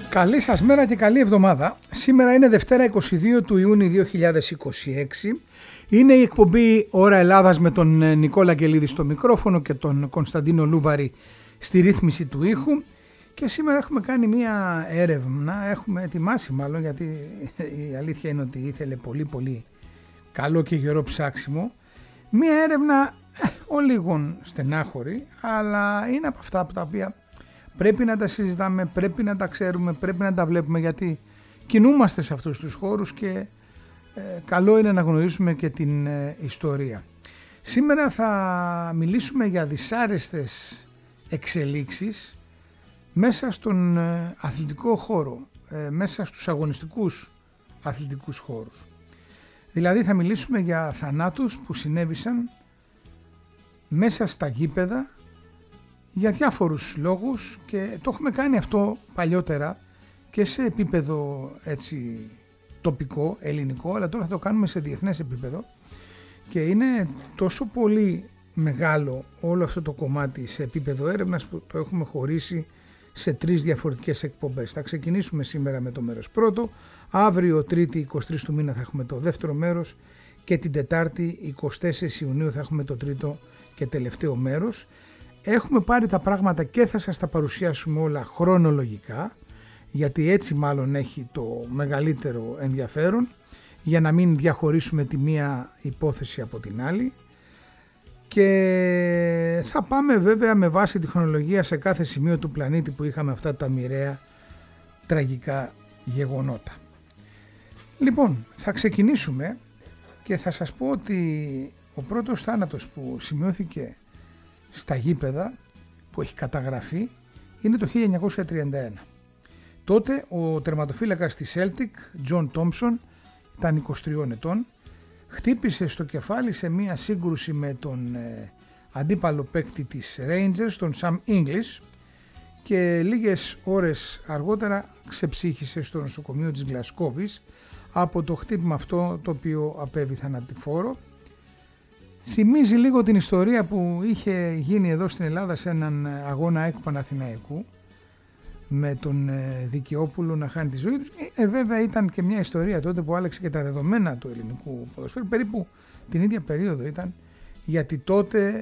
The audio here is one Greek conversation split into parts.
Καλή σας μέρα και καλή εβδομάδα. Σήμερα είναι Δευτέρα 22 του Ιούνιου 2026. Είναι η εκπομπή Ώρα Ελλάδας με τον Νικόλα Αγγελίδη στο μικρόφωνο και τον Κωνσταντίνο Λούβαρη στη ρύθμιση του ήχου. Και σήμερα έχουμε κάνει μία έρευνα, έχουμε ετοιμάσει μάλλον, γιατί η αλήθεια είναι ότι ήθελε πολύ καλό και γερό ψάξιμο. Μία έρευνα ολίγων στενάχωρη, αλλά είναι από αυτά από τα οποία πρέπει να τα συζητάμε, πρέπει να τα ξέρουμε, πρέπει να τα βλέπουμε, γιατί κινούμαστε σε αυτούς τους χώρους και καλό είναι να γνωρίσουμε και την ιστορία. Σήμερα θα μιλήσουμε για δυσάρεστες εξελίξεις μέσα στον αθλητικό χώρο, μέσα στους αγωνιστικούς αθλητικούς χώρους. Δηλαδή θα μιλήσουμε για θανάτους που συνέβησαν μέσα στα γήπεδα για διάφορους λόγους, και το έχουμε κάνει αυτό παλιότερα και σε επίπεδο έτσι τοπικό, ελληνικό, αλλά τώρα θα το κάνουμε σε διεθνές επίπεδο, και είναι τόσο πολύ μεγάλο όλο αυτό το κομμάτι σε επίπεδο έρευνας που το έχουμε χωρίσει σε 3 διαφορετικές εκπομπές. Θα ξεκινήσουμε σήμερα με το μέρος πρώτο, αύριο Τρίτη 23 του μήνα θα έχουμε το δεύτερο μέρος και την Τετάρτη 24 Ιουνίου θα έχουμε το τρίτο και τελευταίο μέρος. Έχουμε πάρει τα πράγματα και θα σας τα παρουσιάσουμε όλα χρονολογικά, γιατί έτσι μάλλον έχει το μεγαλύτερο ενδιαφέρον, για να μην διαχωρίσουμε τη μία υπόθεση από την άλλη, και θα πάμε βέβαια με βάση τη χρονολογία σε κάθε σημείο του πλανήτη που είχαμε αυτά τα μοιραία τραγικά γεγονότα. Λοιπόν, θα ξεκινήσουμε και θα σας πω ότι ο πρώτος θάνατος που σημειώθηκε στα γήπεδα, που έχει καταγραφεί, είναι το 1931. Τότε ο τερματοφύλακας της Celtic, John Thompson, ήταν 23 ετών, χτύπησε στο κεφάλι σε μία σύγκρουση με τον αντίπαλο παίκτη της Rangers, τον Sam English, και λίγες ώρες αργότερα ξεψύχησε στο νοσοκομείο της Γλασκόβης από το χτύπημα αυτό, το οποίο απέβη θανατηφόρο. Θυμίζει λίγο την ιστορία που είχε γίνει εδώ στην Ελλάδα σε έναν αγώνα ΑΕΚ Παναθηναϊκού, με τον Δικαιόπουλο να χάνει τη ζωή του. Βέβαια ήταν και μια ιστορία τότε που άλλαξε και τα δεδομένα του ελληνικού ποδοσφαίρου, περίπου την ίδια περίοδο ήταν, γιατί τότε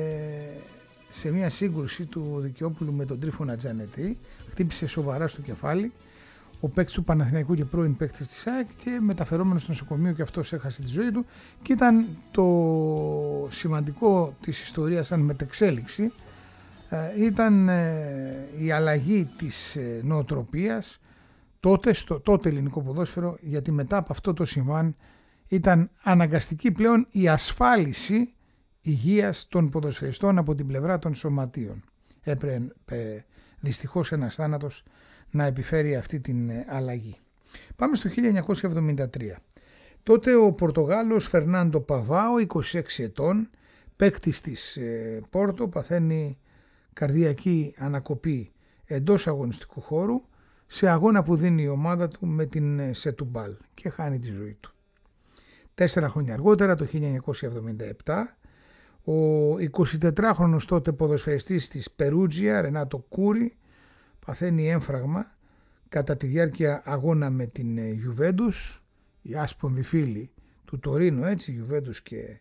σε μια σύγκρουση του Δικαιόπουλου με τον Τρίφωνα Τζανετή χτύπησε σοβαρά στο κεφάλι ο παίκτης του Παναθηναϊκού και πρώην παίκτης της ΑΕΚ, και μεταφερόμενος στο νοσοκομείο και αυτός έχασε τη ζωή του. Και ήταν το σημαντικό της ιστορίας σαν μετεξέλιξη, ήταν η αλλαγή της νοοτροπίας τότε στο τότε ελληνικό ποδόσφαιρο, γιατί μετά από αυτό το συμβάν ήταν αναγκαστική πλέον η ασφάλιση υγείας των ποδοσφαιριστών από την πλευρά των σωματείων. Έπρεπε δυστυχώς ένας θάνατος να επιφέρει αυτή την αλλαγή. Πάμε στο 1973. Τότε ο Πορτογάλος Φερνάντο Παβάο, 26 ετών, παίκτης της Πόρτο, παθαίνει καρδιακή ανακοπή εντός αγωνιστικού χώρου σε αγώνα που δίνει η ομάδα του με την Σετουμπάλ, και χάνει τη ζωή του. 4 χρόνια αργότερα, το 1977, ο 24χρονος τότε ποδοσφαιριστής της Περούτζια, Ρενάτο Κούρι, παθαίνει έμφραγμα κατά τη διάρκεια αγώνα με την Γιουβέντους, οι άσπονδοι φίλοι του Τωρίνο, έτσι, Γιουβέντους και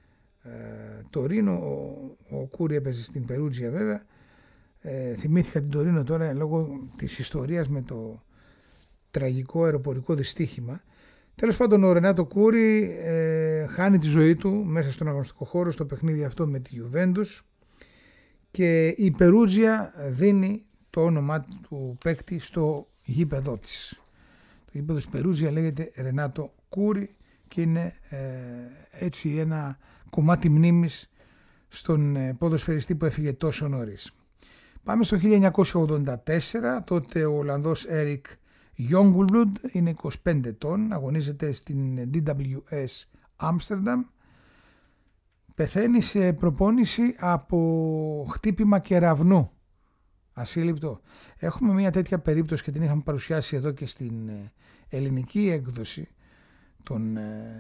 Τωρίνο. Ο Κούρι έπαιζε στην Περούτζια βέβαια. Θυμήθηκα την Τωρίνο τώρα λόγω της ιστορίας με το τραγικό αεροπορικό δυστύχημα. Τέλος πάντων, ο Ρενάτο Κούρι χάνει τη ζωή του μέσα στον αγωνιστικό χώρο στο παιχνίδι αυτό με τη Γιουβέντους, και η Περούτζια δίνει το όνομά του παίκτη στο γήπεδό της. Το γήπεδο της Περούτζια λέγεται Ρενάτο Κούρι και είναι έτσι ένα κομμάτι μνήμης στον ποδοσφαιριστή που έφυγε τόσο νωρίς. Πάμε στο 1984, τότε ο Ολλανδός Έρικ Γιόγκουλμπλουντ είναι 25 ετών, αγωνίζεται στην DWS Άμστερνταμ, πεθαίνει σε προπόνηση από χτύπημα κεραυνού. Ασύλληπτο. Έχουμε μια τέτοια περίπτωση και την είχαμε παρουσιάσει εδώ και στην ελληνική έκδοση των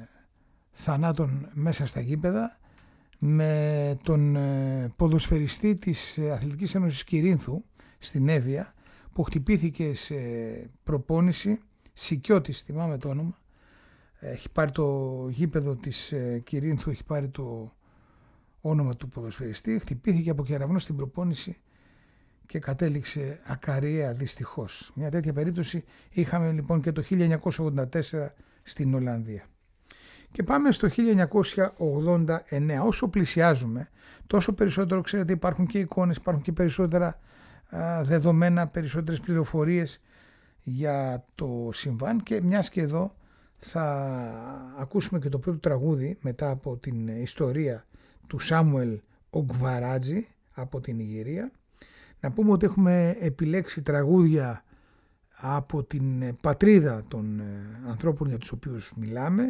θανάτων μέσα στα γήπεδα, με τον ποδοσφαιριστή της Αθλητικής Ένωσης Κυρίνθου στην Εύβοια, που χτυπήθηκε σε προπόνηση, Σικιώτης θυμάμαι το όνομα, έχει πάρει το γήπεδο της Κυρίνθου, έχει πάρει το όνομα του ποδοσφαιριστή, χτυπήθηκε από κεραυνό στην προπόνηση και κατέληξε ακαριέα δυστυχώς. Μια τέτοια περίπτωση είχαμε λοιπόν και το 1984 στην Ολλανδία. Και πάμε στο 1989. Όσο πλησιάζουμε, τόσο περισσότερο, ξέρετε, υπάρχουν και εικόνες, υπάρχουν και περισσότερα δεδομένα, περισσότερες πληροφορίες για το συμβάν, και μιας και εδώ θα ακούσουμε και το πρώτο τραγούδι μετά από την ιστορία του Σάμουελ Ογκβαράτζη από την Νιγηρία. Να πούμε ότι έχουμε επιλέξει τραγούδια από την πατρίδα των ανθρώπων για τους οποίους μιλάμε,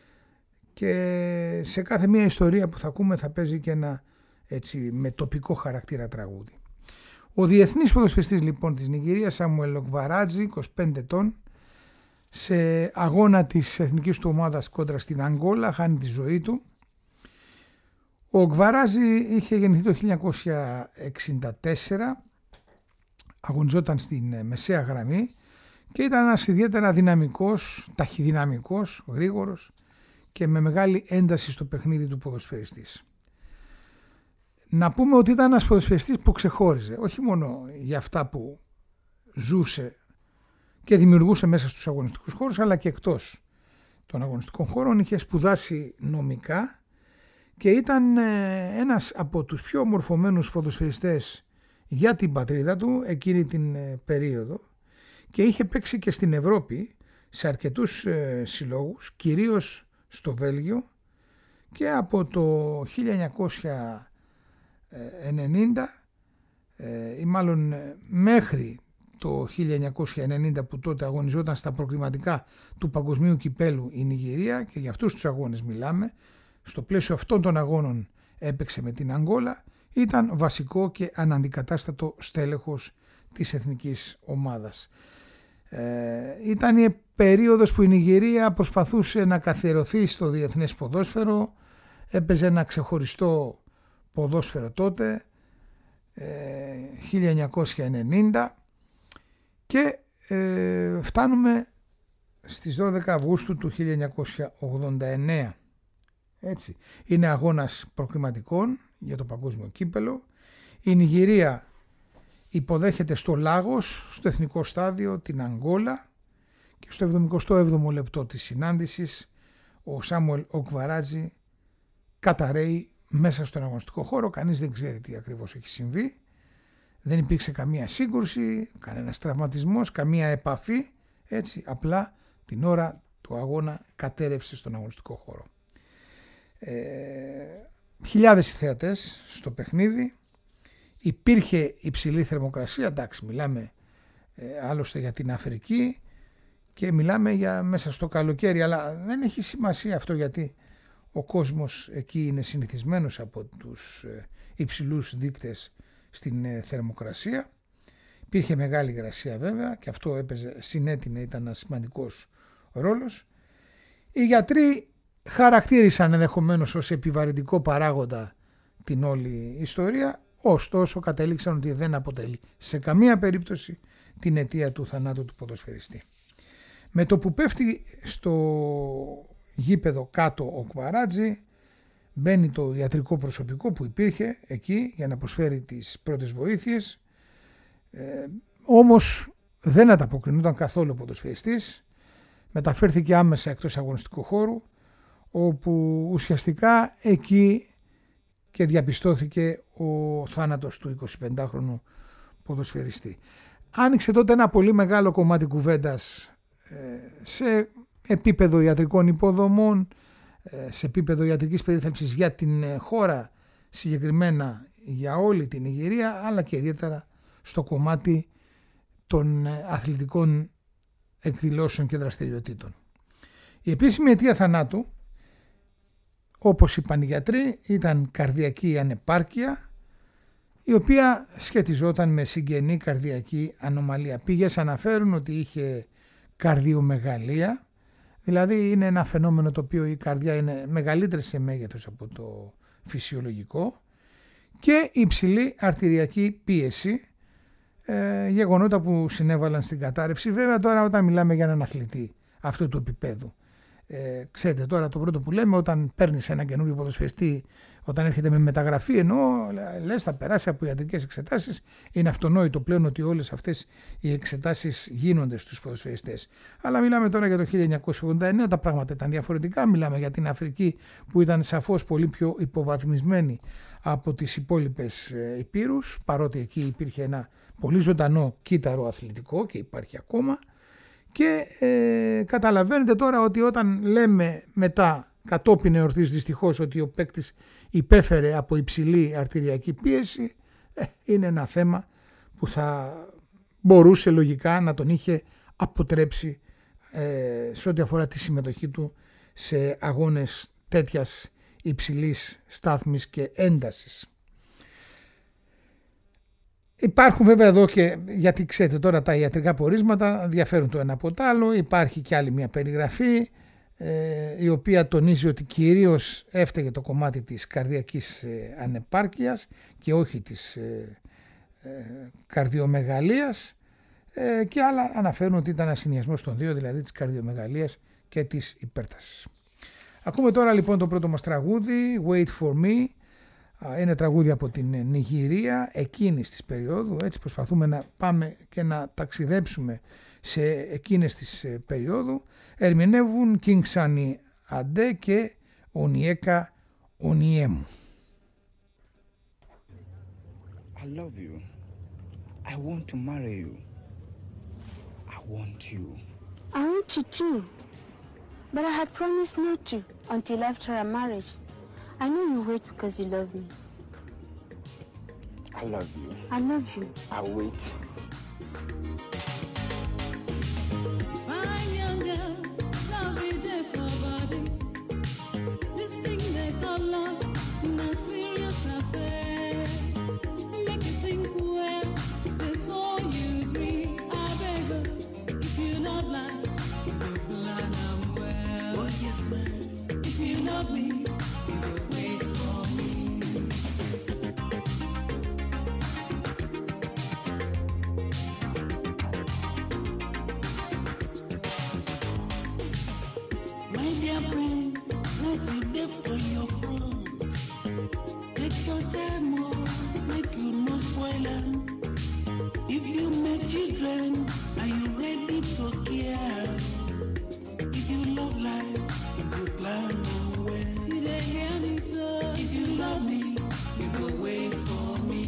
και σε κάθε μία ιστορία που θα ακούμε θα παίζει και ένα έτσι με τοπικό χαρακτήρα τραγούδι. Ο διεθνής ποδοσφαιριστής λοιπόν της Νιγηρίας, Σάμουελ Ογκβαράτζη, 25 ετών, σε αγώνα της εθνικής του ομάδας κόντρα στην Αγγόλα χάνει τη ζωή του. Ο Ογκβαράτζη είχε γεννηθεί το 1964, αγωνιζόταν στην μεσαία γραμμή και ήταν ένας ιδιαίτερα δυναμικός, ταχυδυναμικός, γρήγορος και με μεγάλη ένταση στο παιχνίδι του ποδοσφαιριστής. Να πούμε ότι ήταν ένας ποδοσφαιριστής που ξεχώριζε, όχι μόνο για αυτά που ζούσε και δημιουργούσε μέσα στους αγωνιστικούς χώρους, αλλά και εκτός των αγωνιστικών χώρων. Είχε σπουδάσει νομικά και ήταν ένας από τους πιο μορφωμένους ποδοσφαιριστές για την πατρίδα του εκείνη την περίοδο, και είχε παίξει και στην Ευρώπη σε αρκετούς συλλόγους, κυρίως στο Βέλγιο, και από το 1990 ή μάλλον μέχρι το 1990, που τότε αγωνιζόταν στα προκριματικά του Παγκοσμίου Κυπέλου η Νιγηρία, και για αυτούς τους αγώνες μιλάμε. Στο πλαίσιο αυτών των αγώνων έπαιξε με την Αγγόλα, ήταν βασικό και αναντικατάστατο στέλεχος της εθνικής ομάδας. Ήταν η περίοδος που η Νιγηρία προσπαθούσε να καθιερωθεί στο διεθνές ποδόσφαιρο, έπαιζε ένα ξεχωριστό ποδόσφαιρο τότε, 1990, και φτάνουμε στις 12 Αυγούστου του 1989. Έτσι. Είναι αγώνας προκριματικών για το παγκόσμιο κύπελο. Η Νιγηρία υποδέχεται στο Λάγος, στο εθνικό στάδιο, την Αγγόλα, και στο 77ο λεπτό της συνάντησης ο Σάμουελ Ογκβαράτζη καταραίει μέσα στον αγωνιστικό χώρο. Κανείς δεν ξέρει τι ακριβώς έχει συμβεί. Δεν υπήρξε καμία σύγκρουση, κανένας τραυματισμός, καμία επαφή. Έτσι, απλά την ώρα του αγώνα κατέρευσε στον αγωνιστικό χώρο. Χιλιάδες θεατές στο παιχνίδι. Υπήρχε υψηλή θερμοκρασία, εντάξει, μιλάμε άλλωστε για την Αφρική και μιλάμε για μέσα στο καλοκαίρι, αλλά δεν έχει σημασία αυτό, γιατί ο κόσμος εκεί είναι συνηθισμένος από τους υψηλούς δείκτες στην θερμοκρασία. Υπήρχε μεγάλη υγρασία βέβαια, και αυτό έπαιζε, συνέτεινε, ήταν ένας σημαντικός ρόλος. Οι γιατροί χαρακτήρισαν ενδεχομένως ως επιβαρυντικό παράγοντα την όλη ιστορία, ωστόσο κατέληξαν ότι δεν αποτελεί σε καμία περίπτωση την αιτία του θανάτου του ποδοσφαιριστή. Με το που πέφτει στο γήπεδο κάτω ο Ογκβαράτζη, μπαίνει το ιατρικό προσωπικό που υπήρχε εκεί για να προσφέρει τις πρώτες βοήθειες, όμως δεν ανταποκρινόταν καθόλου ο ποδοσφαιριστής. Μεταφέρθηκε άμεσα εκτός αγωνιστικού χώρου, όπου ουσιαστικά εκεί και διαπιστώθηκε ο θάνατος του 25χρονου ποδοσφαιριστή. Άνοιξε τότε ένα πολύ μεγάλο κομμάτι κουβέντας σε επίπεδο ιατρικών υποδομών, σε επίπεδο ιατρικής περίθαλψης για την χώρα, συγκεκριμένα για όλη την Νιγηρία, αλλά και ιδιαίτερα στο κομμάτι των αθλητικών εκδηλώσεων και δραστηριοτήτων. Η επίσημη αιτία θανάτου, όπως είπαν οι γιατροί, ήταν καρδιακή ανεπάρκεια, η οποία σχετιζόταν με συγγενή καρδιακή ανομαλία. Πηγές αναφέρουν ότι είχε καρδιομεγαλία, δηλαδή είναι ένα φαινόμενο το οποίο η καρδιά είναι μεγαλύτερη σε μέγεθος από το φυσιολογικό, και υψηλή αρτηριακή πίεση, γεγονότα που συνέβαλαν στην κατάρρευση. Βέβαια τώρα όταν μιλάμε για έναν αθλητή αυτού του επίπεδου, ξέρετε τώρα το πρώτο που λέμε όταν παίρνεις έναν καινούριο ποδοσφαιριστή, όταν έρχεται με μεταγραφή, ενώ λες θα περάσει από ιατρικές εξετάσεις, είναι αυτονόητο πλέον ότι όλες αυτές οι εξετάσεις γίνονται στους ποδοσφαιριστές. Αλλά μιλάμε τώρα για το 1989, τα πράγματα ήταν διαφορετικά. Μιλάμε για την Αφρική που ήταν σαφώς πολύ πιο υποβαθμισμένη από τις υπόλοιπες υπήρους, παρότι εκεί υπήρχε ένα πολύ ζωντανό κύτταρο αθλητικό και υπάρχει ακόμα. Και καταλαβαίνετε τώρα ότι όταν λέμε μετά κατόπιν εορτής δυστυχώς ότι ο παίκτης υπέφερε από υψηλή αρτηριακή πίεση, είναι ένα θέμα που θα μπορούσε λογικά να τον είχε αποτρέψει σε ό,τι αφορά τη συμμετοχή του σε αγώνες τέτοιας υψηλής στάθμης και έντασης. Υπάρχουν βέβαια εδώ και, γιατί ξέρετε τώρα τα ιατρικά πορίσματα διαφέρουν το ένα από το άλλο, υπάρχει και άλλη μια περιγραφή η οποία τονίζει ότι κυρίως έφταιγε το κομμάτι της καρδιακής ανεπάρκειας και όχι της καρδιομεγαλίας, και άλλα αναφέρουν ότι ήταν ασυνδυασμός των δύο, δηλαδή της καρδιομεγαλίας και της υπέρτασης. Ακούμε τώρα λοιπόν το πρώτο μας τραγούδι, Wait For Me. Είναι τραγούδι από την Νιγηρία εκείνης της περίοδου, έτσι προσπαθούμε να πάμε και να ταξιδέψουμε σε εκείνες της περίοδου. Ερμηνεύουν King Sunny Ade και Onyeka Onyewu. I love you. I want to marry you. I want you. I want you too, but I had promised not to until after our marriage. I know you wait because you love me. I love you. I love you. I'll wait. Fine young girl, love is there for body. This thing they call love, no serious affair. Make you think well before you agree. I beg you, if you not like, you go plan am well. Oh yes, man. If you love me, you go wait for me. My dear friend, let me there for your front. Take your time, oh, make you no spoil 'em. If you make children, are you ready to care? If you love life, you go plan on well. You dey hear me, sir? If you love me, you go wait for me.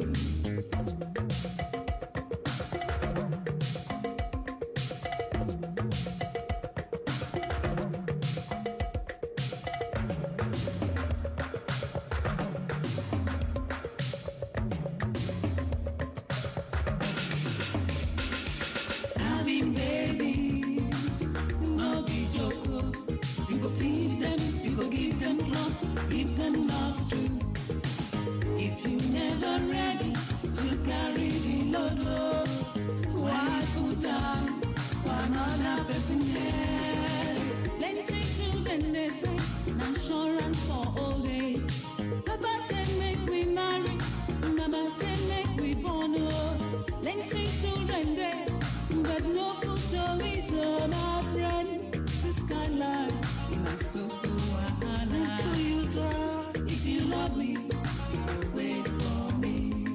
Having babies, no be joke. You go feed them, you go give them clothes, give them love too. If you never ready to carry the load, why put down for another person head? Plenty children they say, insurance for old age. Papa said make we marry, Mama said make we born. Plenty children there, but no food to eat, oh my friend. This kind life, is so wahala. If you love me, you go wait for me.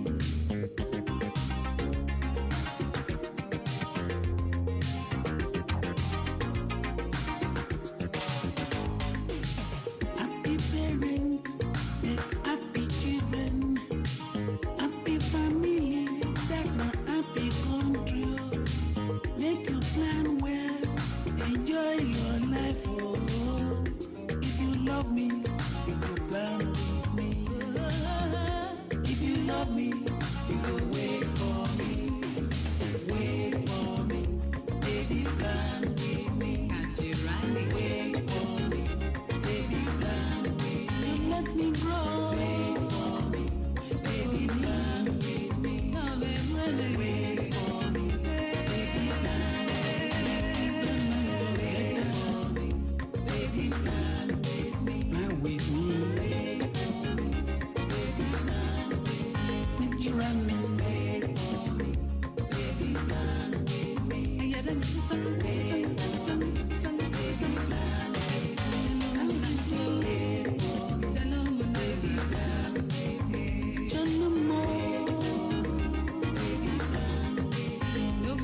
Happy parents, make happy children. Happy family, that my happy country. Make you plan well, enjoy your life, oh. If you love me, you go plan with me. If you love me, you go wait for me. Wait for me, baby, plan with me. Can't you run me? Wait for me, baby, plan with me. Don't let me grow. Wait for me, baby, plan with me. Wait for me, baby, plan with me.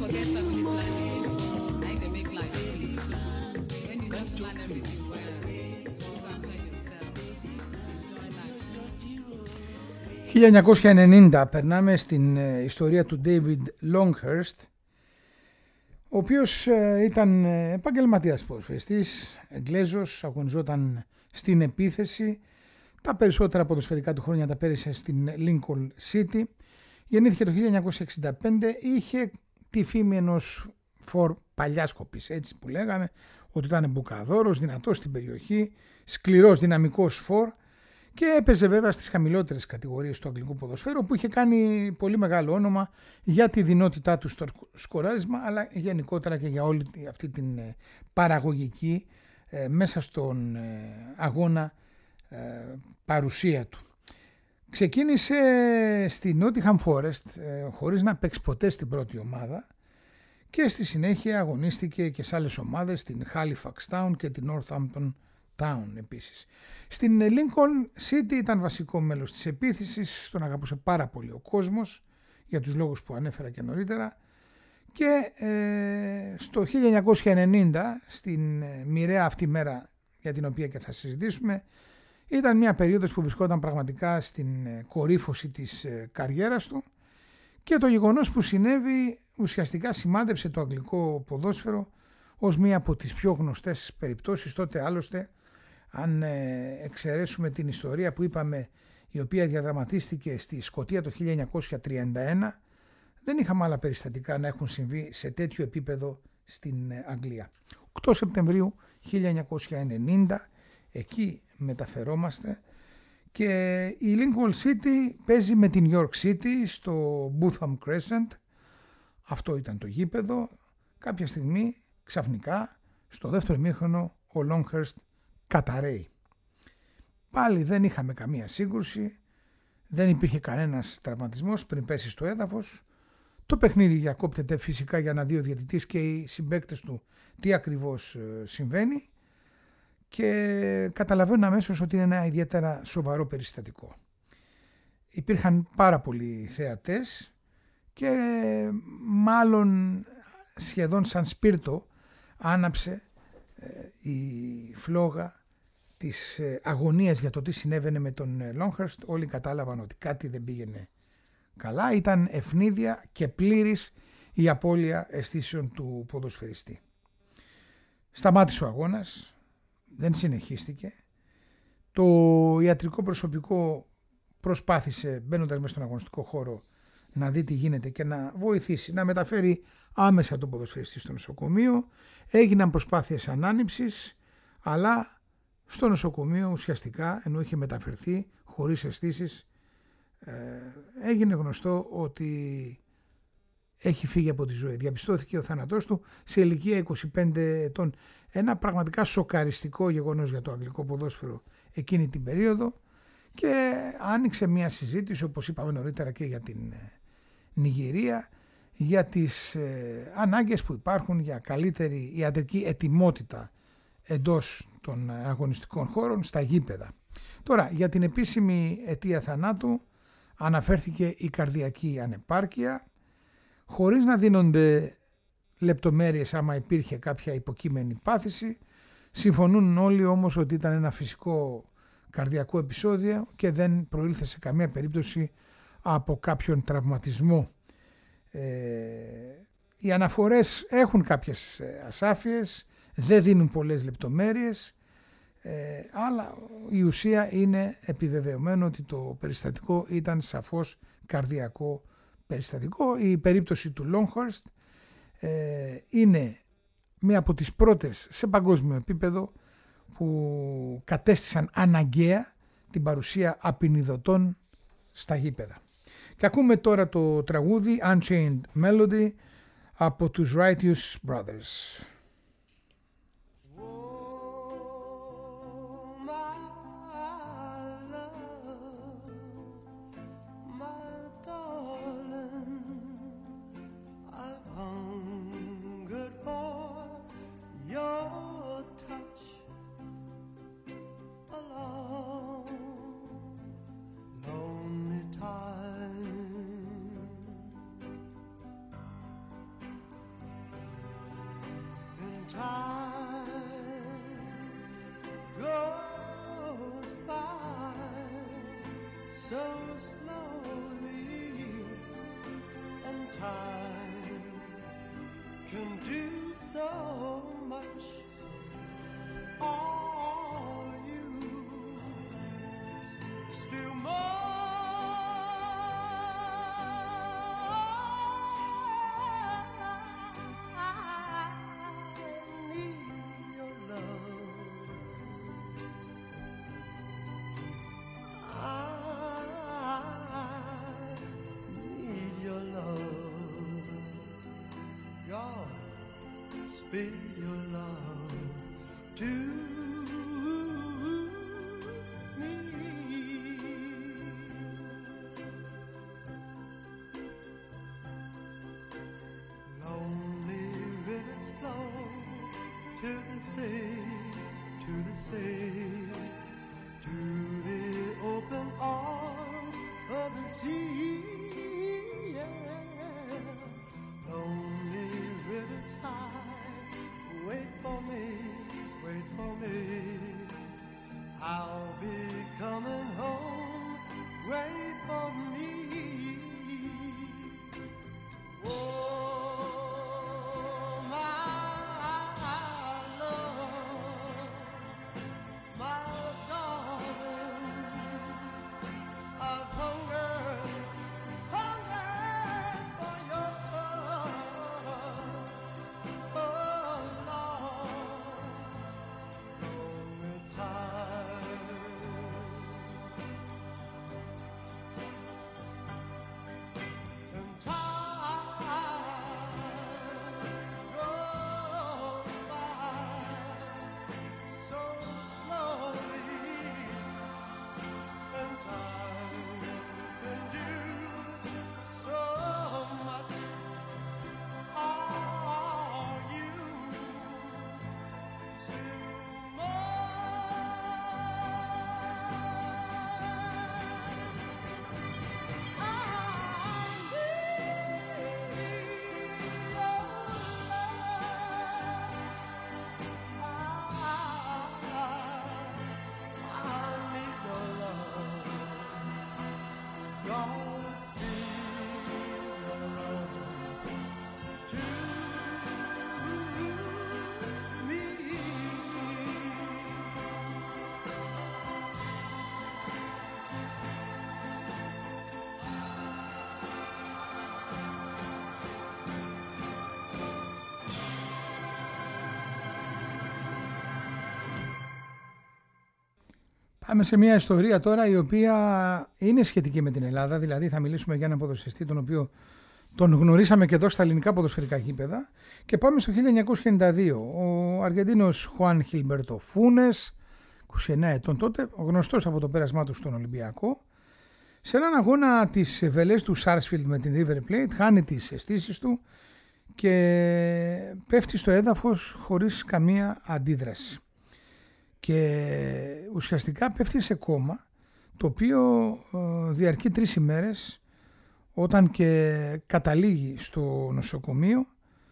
forget family planning. Like they make life sweet. When you just plan everything well, you can plan yourself. Enjoy life. 1990 περνάμε στην ιστορία του David Longhurst, ο οποίος ήταν επαγγελματίας ποδοσφαιριστής, Εγγλέζος, αγωνιζόταν στην επίθεση. Τα περισσότερα ποδοσφαιρικά του χρόνια τα πέρασε στην Lincoln City. Γεννήθηκε το 1965, είχε τη φήμη ενός φορ παλιάσκοπης, έτσι που λέγαμε, ότι ήταν μπουκαδόρος, δυνατός στην περιοχή, σκληρός, δυναμικός φορ, και έπαιζε βέβαια στις χαμηλότερες κατηγορίες του αγγλικού ποδοσφαίρου, που είχε κάνει πολύ μεγάλο όνομα για τη δυνότητά του στο σκοράρισμα, αλλά γενικότερα και για όλη αυτή την παραγωγική μέσα στον αγώνα παρουσία του. Ξεκίνησε στη Nottingham Forest χωρίς να παίξει ποτέ στην πρώτη ομάδα και στη συνέχεια αγωνίστηκε και σε άλλες ομάδες, στην Halifax Town και την Northampton Town επίσης. Στην Lincoln City ήταν βασικό μέλος της επίθεσης, τον αγαπούσε πάρα πολύ ο κόσμος για τους λόγους που ανέφερα και νωρίτερα, και στο 1990, στην μοιραία αυτή μέρα για την οποία και θα συζητήσουμε, ήταν μια περίοδος που βρισκόταν πραγματικά στην κορύφωση της καριέρας του, και το γεγονός που συνέβη ουσιαστικά σημάδεψε το αγγλικό ποδόσφαιρο ως μία από τις πιο γνωστές περιπτώσεις τότε. Άλλωστε, αν εξαιρέσουμε την ιστορία που είπαμε, η οποία διαδραματίστηκε στη Σκωτία το 1931, δεν είχαμε άλλα περιστατικά να έχουν συμβεί σε τέτοιο επίπεδο στην Αγγλία. 8 Σεπτεμβρίου 1990, εκεί μεταφερόμαστε, και η Lincoln City παίζει με την York City στο Bootham Crescent. Αυτό ήταν το γήπεδο. Κάποια στιγμή, ξαφνικά, στο δεύτερο ημίχρονο, ο Longhurst καταραίει. Πάλι δεν είχαμε καμία σύγκρουση, δεν υπήρχε κανένας τραυματισμός πριν πέσει στο έδαφος. Το παιχνίδι διακόπτεται φυσικά για να δει ο διαιτητής και οι συμπαίκτες του τι ακριβώς συμβαίνει, και καταλαβαίνουν αμέσως ότι είναι ένα ιδιαίτερα σοβαρό περιστατικό. Υπήρχαν πάρα πολλοί θεατές και μάλλον σχεδόν σαν σπίρτο άναψε η φλόγα της αγωνίας για το τι συνέβαινε με τον Longhurst. Όλοι κατάλαβαν ότι κάτι δεν πήγαινε καλά. Ήταν ευνίδια και πλήρης η απώλεια αισθήσεων του ποδοσφαιριστή. Σταμάτησε ο αγώνας, δεν συνεχίστηκε. Το ιατρικό προσωπικό προσπάθησε, μπαίνοντας μέσα στον αγωνιστικό χώρο, να δει τι γίνεται και να βοηθήσει, να μεταφέρει άμεσα τον ποδοσφαιριστή στο νοσοκομείο. Έγιναν προσπάθειες ανάνυψης, αλλά στο νοσοκομείο ουσιαστικά, ενώ είχε μεταφερθεί χωρίς αισθήσεις, έγινε γνωστό ότι έχει φύγει από τη ζωή. Διαπιστώθηκε ο θάνατός του σε ηλικία 25 ετών. Ένα πραγματικά σοκαριστικό γεγονός για το αγγλικό ποδόσφαιρο εκείνη την περίοδο, και άνοιξε μια συζήτηση, όπως είπαμε νωρίτερα, και για την Νιγηρία, για τις ανάγκες που υπάρχουν για καλύτερη ιατρική ετοιμότητα εντός των αγωνιστικών χώρων στα γήπεδα. Τώρα, για την επίσημη αιτία θανάτου αναφέρθηκε η καρδιακή ανεπάρκεια, χωρίς να δίνονται λεπτομέρειες άμα υπήρχε κάποια υποκείμενη πάθηση. Συμφωνούν όλοι όμως ότι ήταν ένα φυσικό καρδιακό επεισόδιο και δεν προήλθε σε καμία περίπτωση από κάποιον τραυματισμό. Οι αναφορές έχουν κάποιες ασάφειες, δεν δίνουν πολλές λεπτομέρειες, αλλά η ουσία είναι επιβεβαιωμένο ότι το περιστατικό ήταν σαφώς καρδιακό περιστατικό. Η περίπτωση του Longhurst είναι μία από τις πρώτες σε παγκόσμιο επίπεδο που κατέστησαν αναγκαία την παρουσία απεινιδωτών στα γήπεδα. Και ακούμε τώρα το τραγούδι Unchained Melody από τους Righteous Brothers. time goes by so slowly, and time can do so much. Are you still more? Speed your love to me. Lonely rivers flow to the sea, to the sea, to the open arms of the sea. Yeah. Lonely riverside, wait for me, wait for me. I'll be coming home, wait for me. Oh, my love, my darling, I've hungered for your touch. Oh, Lord, only time. And time goes by so slowly, and time can do so much. Are you still Πάμε σε μια ιστορία τώρα η οποία είναι σχετική με την Ελλάδα, δηλαδή θα μιλήσουμε για έναν ποδοσφαιριστή τον οποίο τον γνωρίσαμε και εδώ στα ελληνικά ποδοσφαιρικά γήπεδα και πάμε στο 1992. Ο Αργεντίνος Χουάν Χιλμπέρτο Φούνες, 29 ετών τότε, γνωστός από το πέρασμά του στον Ολυμπιακό, σε έναν αγώνα της Βελές του Σάρσφιλντ με την River Plate χάνει τις αισθήσεις του και πέφτει στο έδαφος χωρίς καμία αντίδραση. Και ουσιαστικά πέφτει σε κόμμα, το οποίο διαρκεί 3 ημέρες, όταν και καταλήγει στο νοσοκομείο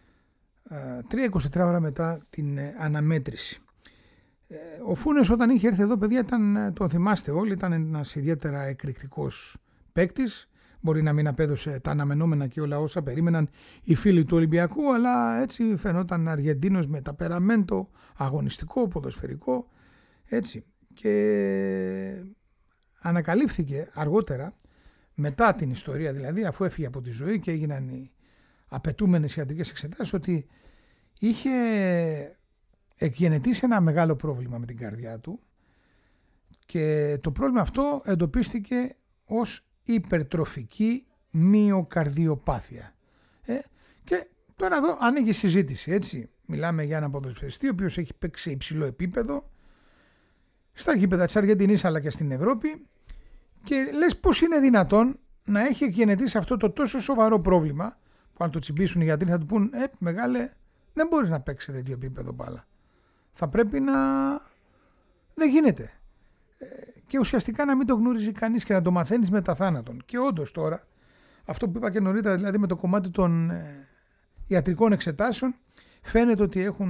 3-24 ώρα μετά την αναμέτρηση. Ο Φούνες όταν είχε έρθει εδώ, παιδιά, το θυμάστε όλοι, ήταν ένας ιδιαίτερα εκρηκτικός παίκτης. Μπορεί να μην απέδωσε τα αναμενόμενα και όλα όσα περίμεναν οι φίλοι του Ολυμπιακού, αλλά έτσι φαινόταν Αργεντίνος με ταπεραμέντο, αγωνιστικό, ποδοσφαιρικό, έτσι. Και ανακαλύφθηκε αργότερα, μετά την ιστορία δηλαδή, αφού έφυγε από τη ζωή και έγιναν οι απαιτούμενες ιατρικές εξετάσεις, ότι είχε εκγενετήσει ένα μεγάλο πρόβλημα με την καρδιά του και το πρόβλημα αυτό εντοπίστηκε ως υπερτροφική μυοκαρδιοπάθεια. Και τώρα εδώ ανοίγει συζήτηση, έτσι. Μιλάμε για έναν ποδοσφαιριστή ο οποίος έχει παίξει σε υψηλό επίπεδο στα γήπεδα της Αργεντινής αλλά και στην Ευρώπη και λες πώς είναι δυνατόν να έχει εκγενετήσει αυτό το τόσο σοβαρό πρόβλημα που αν το τσιμπήσουν οι γιατροί θα του πούν μεγάλε, δεν μπορείς να παίξεις σε τέτοιο επίπεδο μπάλα. Θα πρέπει να... δεν γίνεται. Και ουσιαστικά να μην το γνωρίζει κανείς και να το μαθαίνεις μετά θάνατον. Και όντως τώρα, αυτό που είπα και νωρίτερα, δηλαδή με το κομμάτι των ιατρικών εξετάσεων, φαίνεται ότι έχουν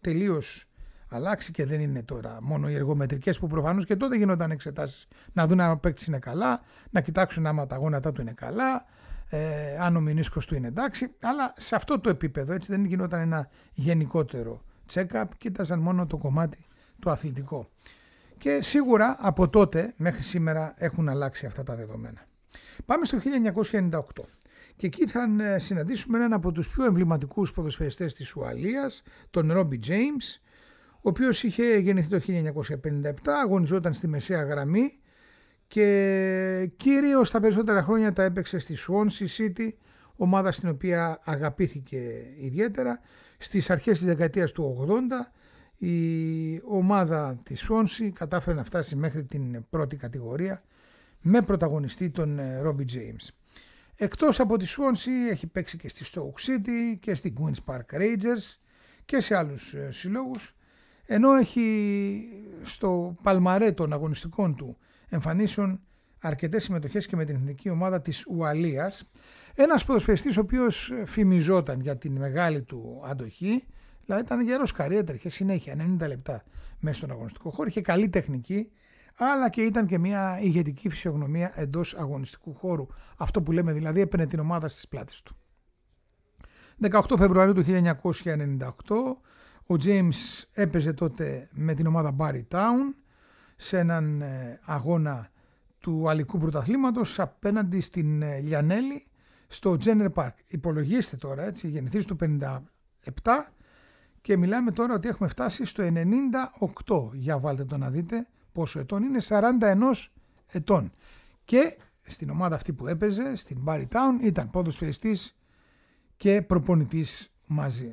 τελείως αλλάξει και δεν είναι τώρα μόνο οι εργομετρικές που προφανώς και τότε γινόταν εξετάσεις να δουν αν ο παίκτης είναι καλά, να κοιτάξουν άμα τα γόνατά του είναι καλά, αν ο μηνίσκος του είναι εντάξει, αλλά σε αυτό το επίπεδο έτσι δεν γινόταν ένα γενικότερο check-up, κοίταζαν μόνο το κομμάτι το αθλητικό. Και σίγουρα από τότε μέχρι σήμερα έχουν αλλάξει αυτά τα δεδομένα. Πάμε στο 1998 και εκεί θα συναντήσουμε έναν από τους πιο εμβληματικούς ποδοσφαιριστές της Ουαλίας, τον Ρόμπι Τζέιμς, ο οποίος είχε γεννηθεί το 1957, αγωνιζόταν στη μεσαία γραμμή και κυρίως τα περισσότερα χρόνια τα έπαιξε στη Swansea City, ομάδα στην οποία αγαπήθηκε ιδιαίτερα. Στις αρχές της δεκαετίας του 80 η ομάδα της Swansea κατάφερε να φτάσει μέχρι την πρώτη κατηγορία με πρωταγωνιστή τον Ρόμπι Τζέιμς. Εκτός από τη Swansea έχει παίξει και στη Stoke City και στη Queen's Park Rangers και σε άλλους συλλόγους, ενώ έχει στο παλμαρέ των αγωνιστικών του εμφανίσεων αρκετές συμμετοχές και με την εθνική ομάδα της Ουαλίας. Ένας ποδοσφαιριστής ο οποίος φημιζόταν για την μεγάλη του αντοχή, δηλαδή ήταν γερός καριέτερ, είχε συνέχεια 90 λεπτά μέσα στον αγωνιστικό χώρο, είχε καλή τεχνική, αλλά και ήταν και μια ηγετική φυσιογνωμία εντός αγωνιστικού χώρου. Αυτό που λέμε δηλαδή έπαιρνε την ομάδα στις πλάτες του. 18 Φεβρουαρίου του 1998 ο James έπαιζε τότε με την ομάδα Barry Town σε έναν αγώνα του Αλικού Πρωταθλήματος απέναντι στην Λιανέλη στο Jenner Park. Υπολογίστε τώρα, έτσι, γεννηθείς του 57 και μιλάμε τώρα ότι έχουμε φτάσει στο 98. Για βάλτε το να δείτε πόσο ετών είναι, 41 ετών. Και στην ομάδα αυτή που έπαιζε, στην Barry Town, ήταν ποδοσφαιριστής και προπονητής μαζί.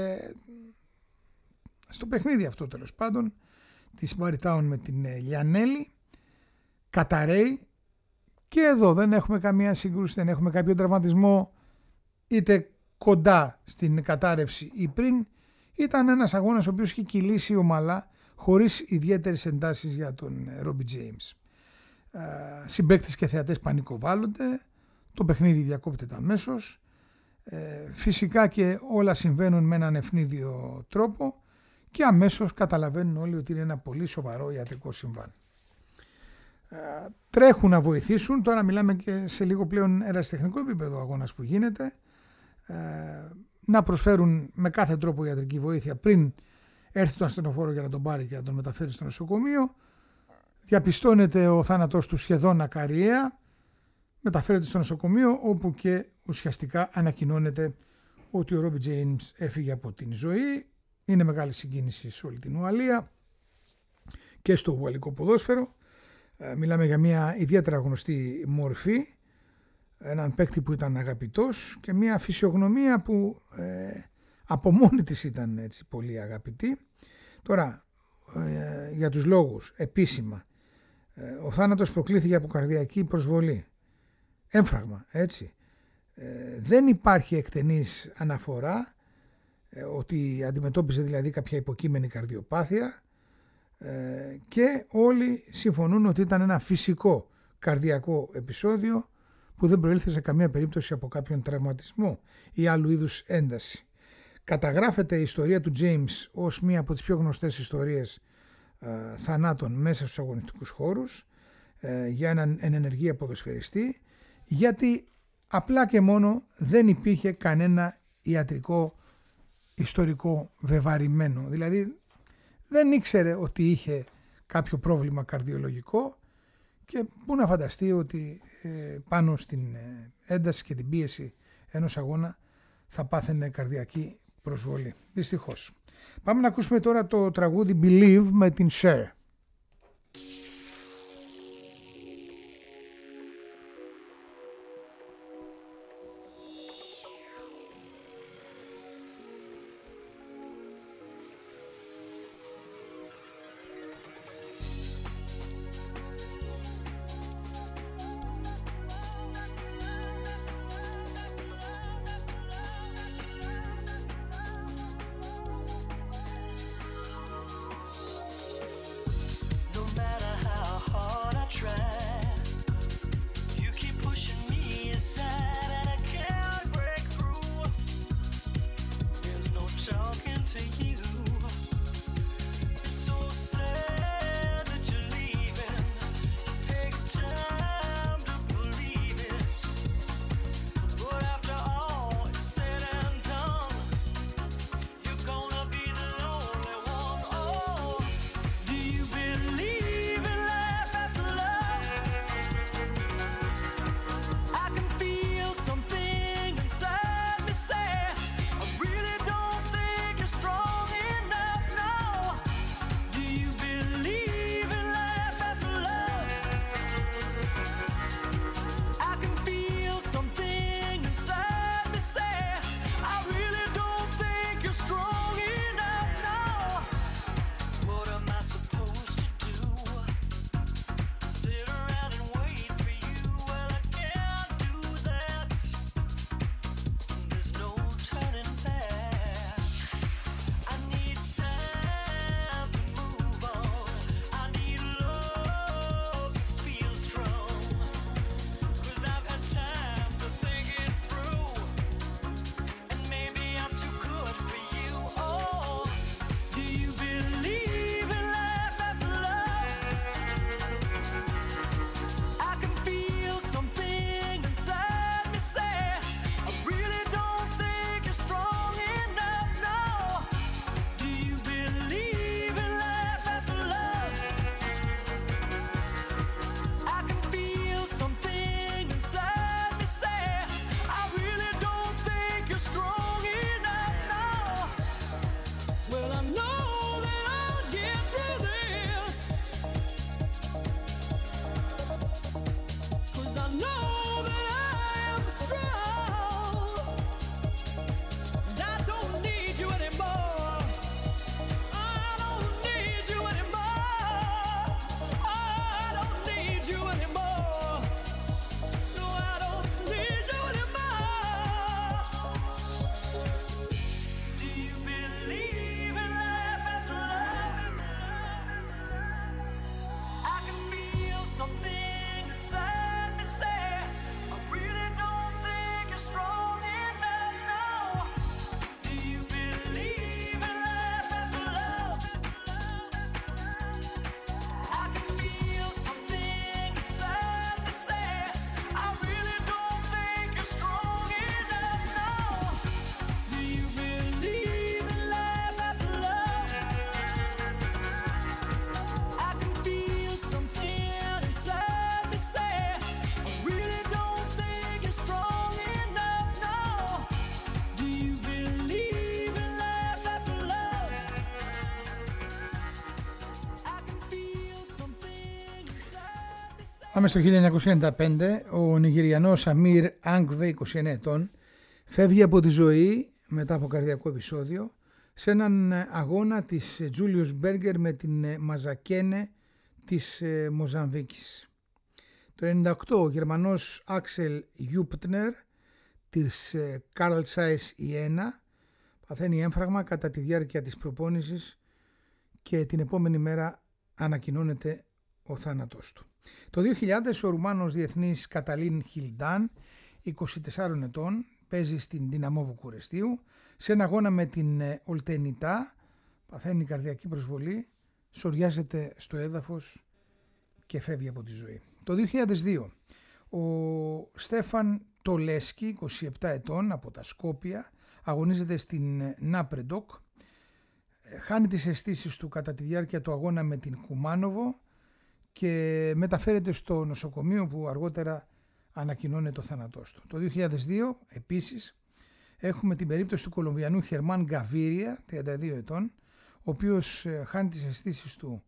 Στο παιχνίδι αυτό τέλος πάντων της Barry Town με την Λιανέλη καταραίει και εδώ δεν έχουμε καμία σύγκρουση, δεν έχουμε κάποιο τραυματισμό είτε κοντά στην κατάρρευση ή πριν. Ήταν ένας αγώνας ο οποίος είχε κυλήσει ομαλά χωρίς ιδιαίτερες εντάσεις για τον Ρόμπι Τζέιμς. Συμπαίκτες και θεατές πανικοβάλλονται, το παιχνίδι διακόπτεται αμέσως. Φυσικά και όλα συμβαίνουν με έναν ευνίδιο τρόπο και αμέσως καταλαβαίνουν όλοι ότι είναι ένα πολύ σοβαρό ιατρικό συμβάν. Τρέχουν να βοηθήσουν, τώρα μιλάμε και σε λίγο πλέον ερασιτεχνικό επίπεδο αγώνας που γίνεται, να προσφέρουν με κάθε τρόπο ιατρική βοήθεια πριν έρθει το ασθενοφόρο για να τον πάρει και να τον μεταφέρει στο νοσοκομείο. Διαπιστώνεται ο θάνατός του σχεδόν ακαριέα, μεταφέρεται στο νοσοκομείο όπου και ουσιαστικά ανακοινώνεται ότι ο Ρόμπι Τζέιμς έφυγε από την ζωή. Είναι μεγάλη συγκίνηση σε όλη την Ουαλία και στο ουαλικό ποδόσφαιρο. Μιλάμε για μια ιδιαίτερα γνωστή μορφή, έναν παίκτη που ήταν αγαπητός και μια φυσιογνωμία που από μόνη της ήταν έτσι πολύ αγαπητή. Τώρα για τους λόγους επίσημα ο θάνατος προκλήθηκε από καρδιακή προσβολή, έμφραγμα, έτσι. Δεν υπάρχει εκτενής αναφορά ότι αντιμετώπιζε δηλαδή κάποια υποκείμενη καρδιοπάθεια και όλοι συμφωνούν ότι ήταν ένα φυσικό καρδιακό επεισόδιο που δεν προήλθε σε καμία περίπτωση από κάποιον τραυματισμό ή άλλου είδους ένταση. Καταγράφεται η ιστορία του James ως μία από τις πιο γνωστές ιστορίες θανάτων μέσα στους αγωνιστικούς χώρους για έναν ενεργή ποδοσφαιριστή, γιατί απλά και μόνο δεν υπήρχε κανένα ιατρικό ιστορικό βεβαρημένο. Δηλαδή δεν ήξερε ότι είχε κάποιο πρόβλημα καρδιολογικό και πού να φανταστεί ότι πάνω στην ένταση και την πίεση ενός αγώνα θα πάθαινε καρδιακή προσβολή. Δυστυχώς. Πάμε να ακούσουμε τώρα το τραγούδι Believe με την Cher. Talking to you Πάμε στο 1995. Ο Νιγηριανός Αμίρ Άγκβε, 21 ετών, φεύγει από τη ζωή μετά από καρδιακό επεισόδιο σε έναν αγώνα της Julius Berger με την Μαζακένε της Μοζαμβίκης. Το 1998 ο Γερμανός Άξελ Γιούπτνερ της Carl Zeiss Ιένα παθαίνει έμφραγμα κατά τη διάρκεια της προπόνησης και την επόμενη μέρα ανακοινώνεται ο θάνατος του. Το 2000 ο Ρουμάνος διεθνής Καταλίν Χιλντάν, 24 ετών, παίζει στην Δυναμό Βουκουρεστίου σε ένα αγώνα με την Ολτενιτά, παθαίνει καρδιακή προσβολή, σωριάζεται στο έδαφος και φεύγει από τη ζωή. Το 2002 ο Στέφαν Τολέσκι, 27 ετών, από τα Σκόπια, αγωνίζεται στην Νάπρεντοκ, χάνει τις αισθήσεις του κατά τη διάρκεια του αγώνα με την Κουμάνοβο και μεταφέρεται στο νοσοκομείο που αργότερα ανακοινώνεται το θάνατός του. Το 2002 επίσης έχουμε την περίπτωση του Κολομβιανού Χερμάν Γκαβίρια, 32 ετών, ο οποίος χάνει τις αισθήσεις του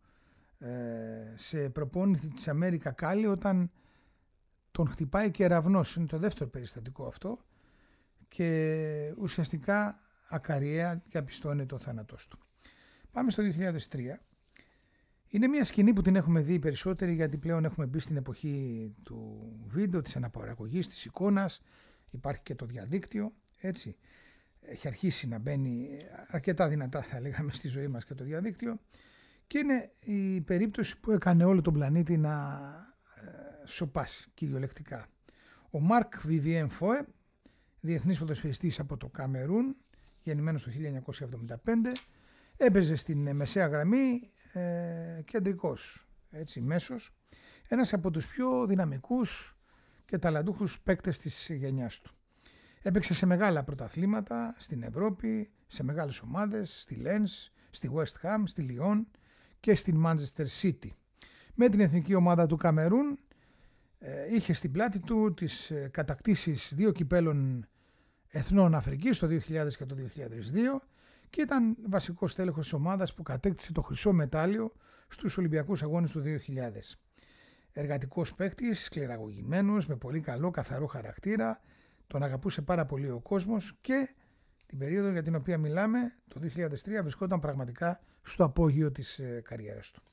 σε προπόνηση της Αμέρικα Κάλι όταν τον χτυπάει κεραυνός. Είναι το δεύτερο περιστατικό αυτό και ουσιαστικά ακαριέα διαπιστώνεται ο θάνατός του. Πάμε στο 2003. Είναι μια σκηνή που την έχουμε δει περισσότεροι γιατί πλέον έχουμε μπει στην εποχή του βίντεο, της αναπαραγωγής, της εικόνας, υπάρχει και το διαδίκτυο, έτσι. Έχει αρχίσει να μπαίνει αρκετά δυνατά, θα λέγαμε, στη ζωή μας και το διαδίκτυο και είναι η περίπτωση που έκανε όλο τον πλανήτη να σωπάσει κυριολεκτικά. Ο Μάρκ Βιβιέν Φόε, διεθνής ποδοσφαιριστής από το Καμερούν, γεννημένος το 1975, έπαιζε στην μεσαία γραμμή κεντρικός, έτσι, μέσος, ένας από τους πιο δυναμικούς και ταλαντούχους παίκτες της γενιάς του. Έπαιξε σε μεγάλα πρωταθλήματα στην Ευρώπη, σε μεγάλες ομάδες, στη Lens, στη West Ham, στη Lyon και στην Manchester City. Με την εθνική ομάδα του Καμερούν είχε στην πλάτη του τις κατακτήσεις 2 κυπέλων Εθνών Αφρικής το 2000 και το 2002 και ήταν βασικός τέλεχος της ομάδας που κατέκτησε το χρυσό μετάλλιο στους Ολυμπιακούς Αγώνες του 2000. Εργατικός παίκτης, σκληραγωγημένος, με πολύ καλό καθαρό χαρακτήρα, τον αγαπούσε πάρα πολύ ο κόσμος και την περίοδο για την οποία μιλάμε, το 2003, βρισκόταν πραγματικά στο απόγειο της καριέρας του.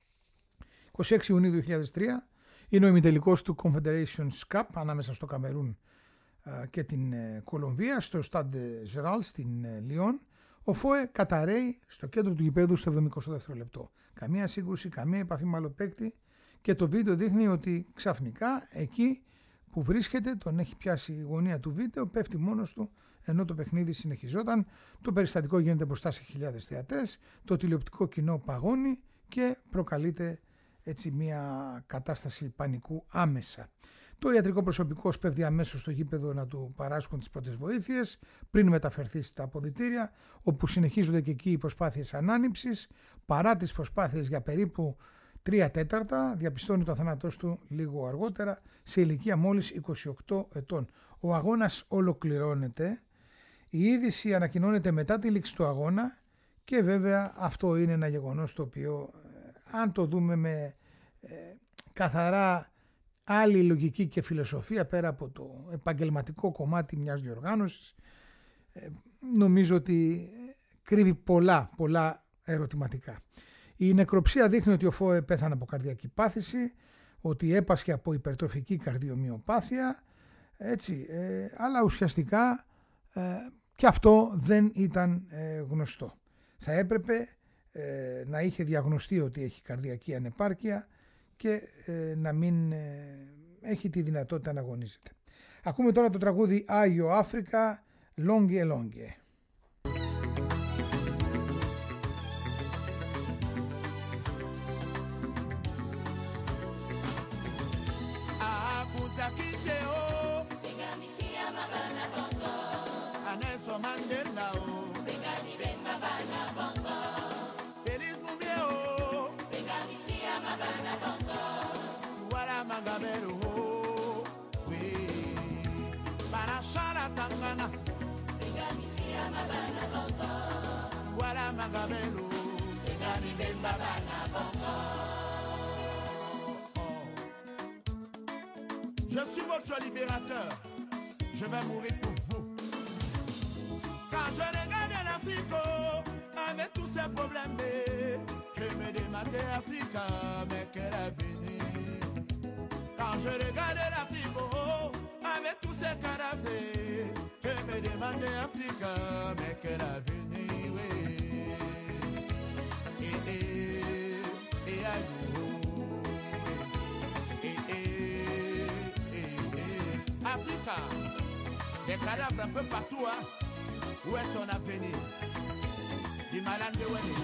26 Ιουνίου 2003 είναι ο ημιτελικός του Confederations Cup ανάμεσα στο Καμερούν και την Κολομβία, στο Stade Général στην Λιόν. Ο Φόε καταραίει στο κέντρο του γηπέδου στο 72ο λεπτό. Καμία σύγκρουση, καμία επαφή με άλλο παίκτη και το βίντεο δείχνει ότι ξαφνικά εκεί που βρίσκεται, τον έχει πιάσει η γωνία του βίντεο, πέφτει μόνος του ενώ το παιχνίδι συνεχιζόταν. Το περιστατικό γίνεται μπροστά σε χιλιάδες θεατές, το τηλεοπτικό κοινό παγώνει και προκαλείται έτσι μια κατάσταση πανικού άμεσα. Το ιατρικό προσωπικό σπέβδει αμέσως στο γήπεδο να του παράσχουν τις πρώτες βοήθειες πριν μεταφερθεί στα αποδυτήρια, όπου συνεχίζονται και εκεί οι προσπάθειες ανάνυψης. Παρά τις προσπάθειες για περίπου 3/4, διαπιστώνει το θάνατός του λίγο αργότερα σε ηλικία μόλις 28 ετών. Ο αγώνας ολοκληρώνεται, η είδηση ανακοινώνεται μετά τη λήξη του αγώνα και βέβαια αυτό είναι ένα γεγονός το οποίο, αν το δούμε με καθαρά άλλη λογική και φιλοσοφία πέρα από το επαγγελματικό κομμάτι μιας διοργάνωσης, νομίζω ότι κρύβει πολλά ερωτηματικά. Η νεκροψία δείχνει ότι ο Φόε πέθανε από καρδιακή πάθηση, ότι έπασχε από υπερτροφική καρδιομυοπάθεια, έτσι, αλλά ουσιαστικά και αυτό δεν ήταν γνωστό. Θα έπρεπε να είχε διαγνωστεί ότι έχει καρδιακή ανεπάρκεια και να μην έχει τη δυνατότητα να αγωνίζεται. Ακούμε τώρα το τραγούδι Άγιο Αφρικα, Λόγκε Λόγκε. Magabero, we para shala tangana, sigami siya mabana bongo, wala magabero, sigami bemba bana bongo. Je suis votre libérateur. Je vais mourir pour vous. Quand je regarde l'Afrique, avec tous ses problèmes, je me demande Africa, mais quel avenir. Quand je regarde l'Afrique, avec tous ses cadavres, je me demande Africa, mais quel avenir. Africa, des cadavres un peu partout, hein. Où est ton avenir? Du malade de Wele.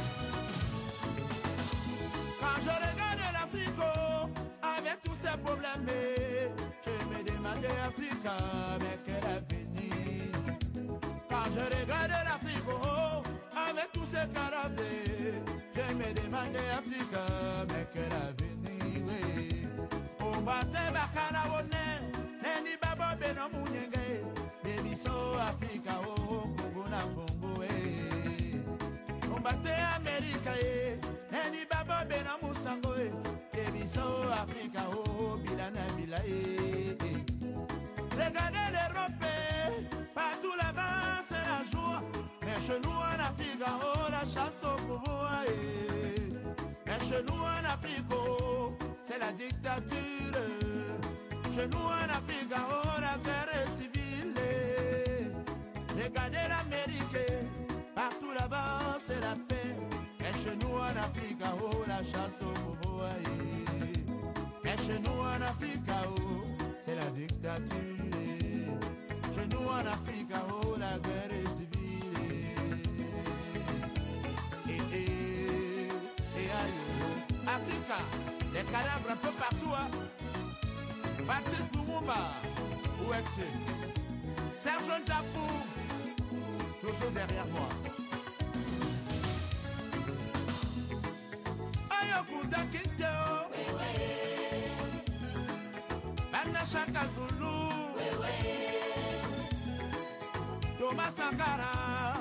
Quand je regarde l'Afrique, avec tous ses problèmes, je me demande Africa, mais quel avenir. Quand je regarde l'Afrique, avec tous ses cadavres, je me demande Africa, mais quel avenir. On va te bakana wone, neni babo beno munyenge, baby so Africa, oh, Congo na Congo, on va te America, neni babo beno musango, baby so Africa, oh, bilana bila, regardez l'Europe, partout là-bas c'est la joie, mais chez nous en Afrique, oh, la chasse au pouvoir, mais chez nous en Afrique, oh, c'est la dictature. Chez nous en Afrique, oh, la guerre civile. Regardez l'Amérique, partout là-bas, c'est la paix. Et chez nous en Afrique, oh, la chasse au pouvoir. Et chez nous en Afrique, oh, c'est la dictature. Chez nous en Afrique, oh, la guerre civile. Africa, les cadavres un peu partout, hein. Baptiste Lumumba, où es-tu? Serge Njapou, toujours derrière moi. Ayokuda Kinteo, Banda Shaka Zulu, Thomas Sankara.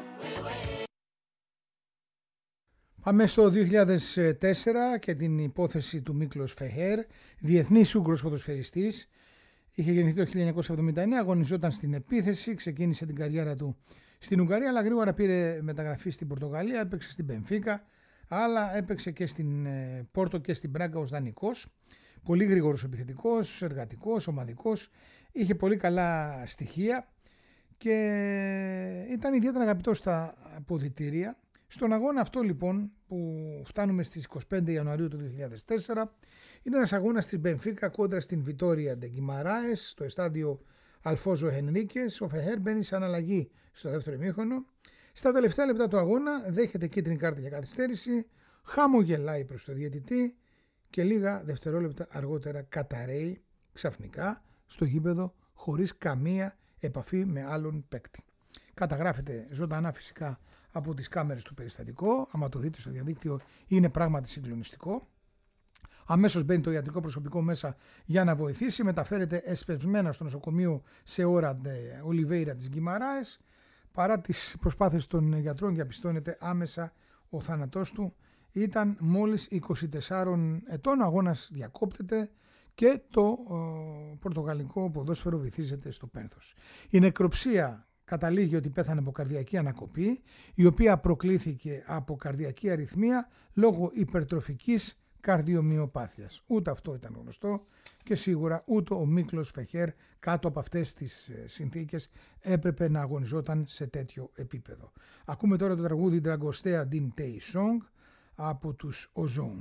Πάμε στο 2004 και την υπόθεση του Μίκλος Φεχέρ, διεθνής Ούγγρος ποδοσφαιριστής. Είχε γεννηθεί το 1979, αγωνιζόταν στην επίθεση, ξεκίνησε την καριέρα του στην Ουγγαρία, αλλά γρήγορα πήρε μεταγραφή στην Πορτογαλία, έπαιξε στην Μπενφίκα, αλλά έπαιξε και στην Πόρτο και στην Μπράγκα ως δανεικός. Πολύ γρήγορος επιθετικός, εργατικός, ομαδικός, είχε πολύ καλά στοιχεία και ήταν ιδιαίτερα αγαπητός στα αποδυτήρια. Στον αγώνα αυτό λοιπόν που φτάνουμε στις 25 Ιανουαρίου του 2004 είναι ένας αγώνας της Μπενφίκα κόντρα στην Βιτόρια ντε Γκιμαράες στο στάδιο Αλφόζο Χενρίκες. Ο Φεχέρ μπαίνει σαν αλλαγή στο δεύτερο ημίχρονο. Στα τελευταία λεπτά του αγώνα δέχεται κίτρινη κάρτα για καθυστέρηση, χαμογελάει προς το διαιτητή και λίγα δευτερόλεπτα αργότερα καταραίει ξαφνικά στο γήπεδο χωρίς καμία επαφή με άλλον παίκτη. Καταγράφεται ζωντανά φυσικά από τις κάμερες του περιστατικό. Άμα το δείτε στο διαδίκτυο είναι πράγματι συγκλονιστικό. Αμέσως μπαίνει το ιατρικό προσωπικό μέσα για να βοηθήσει. Μεταφέρεται εσπευσμένα στο νοσοκομείο σε ώρα Ολιβέιρα της Γκιμαράες. Παρά τις προσπάθειες των γιατρών διαπιστώνεται άμεσα ο θάνατός του. Ήταν μόλις 24 ετών, ο αγώνας διακόπτεται και το πορτογαλικό ποδόσφαιρο βυθίζεται στο πένθος. Η νεκροψία καταλήγει ότι πέθανε από καρδιακή ανακοπή, η οποία προκλήθηκε από καρδιακή αρρυθμία λόγω υπερτροφικής καρδιομυοπάθειας. Ούτε αυτό ήταν γνωστό και σίγουρα ούτε ο Μίκλος Φεχέρ κάτω από αυτές τις συνθήκες έπρεπε να αγωνιζόταν σε τέτοιο επίπεδο. Ακούμε τώρα το τραγούδι Dragostea din Tei Song από τους Ozone.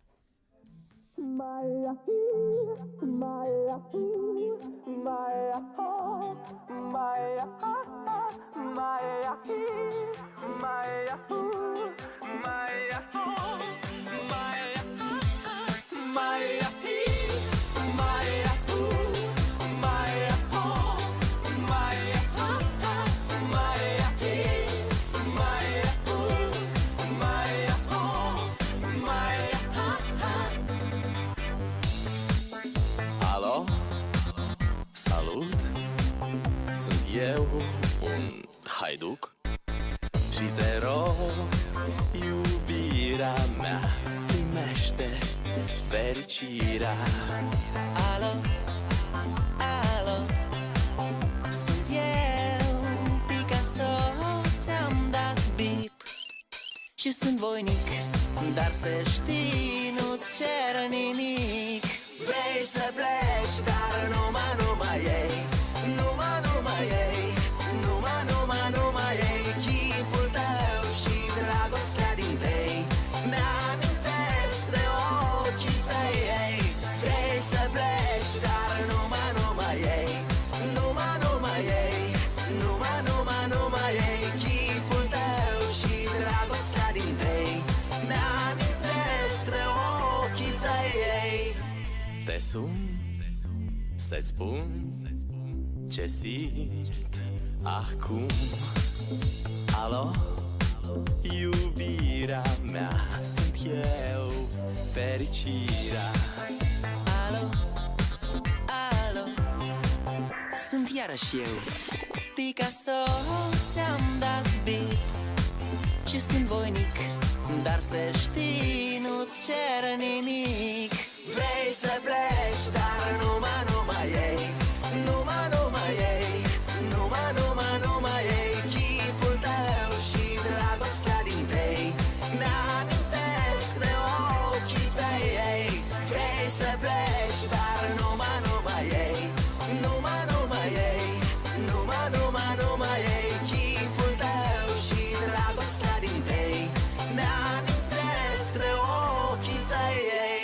Haiduc și te rog, iubirea mea, primește fericirea. Alo, și sunt voinic, dar să știi, nu-ți cer nimic. Vrei să pleci, dar numai ei, numai ei, numai ei, chipul tău și dragostea din tei, mi-amintesc de ochii tăi, ei. Vrei să pleci, dar numai ei, numai ei, numai ei, chipul tău și dragostea din tei, mi-amintesc de ochii tăi, ei. Te sun să-ți spun ce simt acum. Alo, iubirea mea, sunt eu, fericirea. Alo, alo, sunt iarăși eu, Picasso, ți-am dat bip și sunt voinic, dar să știi, nu-ți cer nimic. Vrei să pleci, dar numai ei, numai ei, numai ei, chipul tău și dragostea din tei, mi-amintesc de ochii tăi, ei. Vrei să pleci, dar numai ei, numai ei, numai ei, chipul tău și dragostea din tei, mi-amintesc de ochii tăi, ei.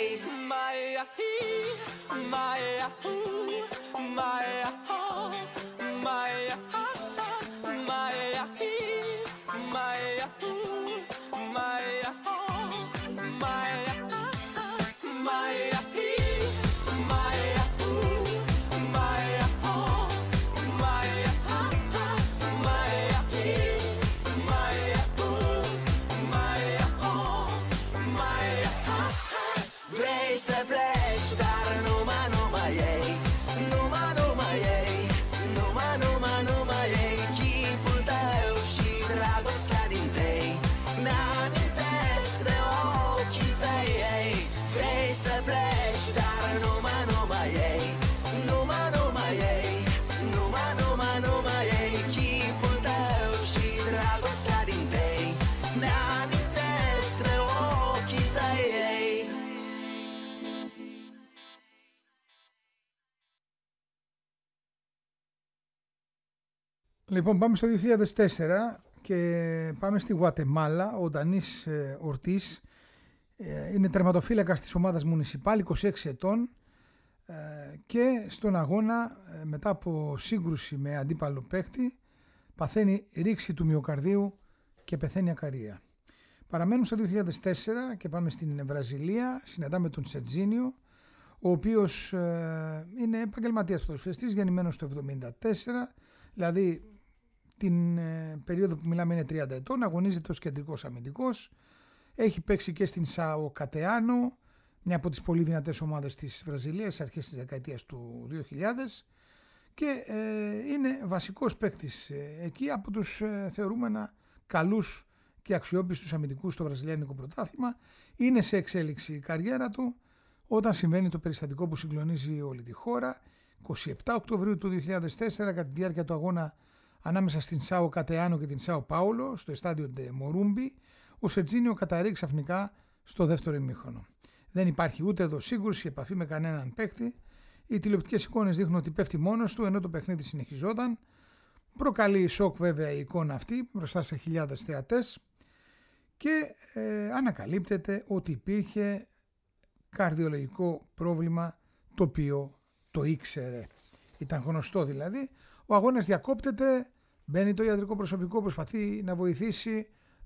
Vrei să pleci, dar numai ei, numai ei, numai ei, chipul tău și dragostea din tei, mi-amintesc de ochii tăi, ei. Vrei să pleci, dar numai ei, numai ei, numai ei, chipul tău și dragostea din tei, mi-amintesc de ochii tăi, ei. Λοιπόν, πάμε στο 2004 και πάμε στη Γουατεμάλα. Ο Ντανίς Ορτίς είναι τερματοφύλακας της ομάδας Μουνισιπάλ, 26 ετών, και στον αγώνα, μετά από σύγκρουση με αντίπαλο παίκτη, παθαίνει ρήξη του μυοκαρδίου και πεθαίνει ακαρία. Παραμένουμε στο 2004 και πάμε στην Βραζιλία. Συναντάμε τον Σετζίνιο, ο οποίος είναι επαγγελματίας ποδοσφαιριστής, γεννημένος το 1974, δηλαδή την περίοδο που μιλάμε είναι 30 ετών, αγωνίζεται ως κεντρικός αμυντικός, έχει παίξει και στην Σάο Κατεάνο, μια από τις πολύ δυνατές ομάδες της Βραζιλίας, αρχές της δεκαετίας του 2000, και είναι βασικός παίκτης εκεί από τους θεωρούμενα καλούς και αξιόπιστους αμυντικούς στο βραζιλιάνικο πρωτάθλημα. Είναι σε εξέλιξη η καριέρα του όταν συμβαίνει το περιστατικό που συγκλονίζει όλη τη χώρα. 27 Οκτωβρίου του 2004, κατά τη διάρκεια του αγώνα ανάμεσα στην Σάο Κατεάνο και την Σάο Πάουλο, στο εστάντιο Ντε Μορούμπι, ο Σετζίνιο καταρρεί ξαφνικά στο δεύτερο ημίχρονο. Δεν υπάρχει ούτε εδώ σύγκρουση, επαφή με κανέναν παίκτη. Οι τηλεοπτικές εικόνες δείχνουν ότι πέφτει μόνος του ενώ το παιχνίδι συνεχιζόταν. Προκαλεί σοκ βέβαια η εικόνα αυτή μπροστά σε χιλιάδες θεατές και ανακαλύπτεται ότι υπήρχε καρδιολογικό πρόβλημα, το οποίο το ήξερε. Ήταν γνωστό δηλαδή. Ο αγώνας διακόπτεται, μπαίνει το ιατρικό προσωπικό, προσπαθεί να βοηθήσει,